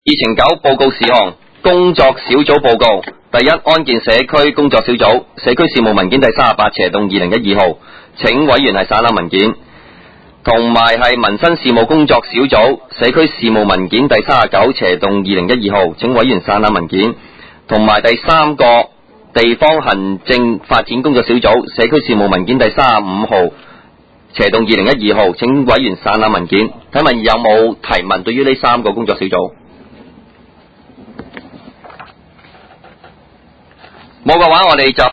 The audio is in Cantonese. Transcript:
2/9報告事項工作小組報告。第一，安建社區工作小組社區事務文件第38/2012號，請委員係省覽文件，同埋係民生事務工作小組社區事務文件第39/2012號，請委員省覽文件，同埋第三個地方行政發展工作小組社區事務文件第35/2012號，請委員省覽文件。睇問有冇提問對於呢三個工作小組？冇嘅話，我哋就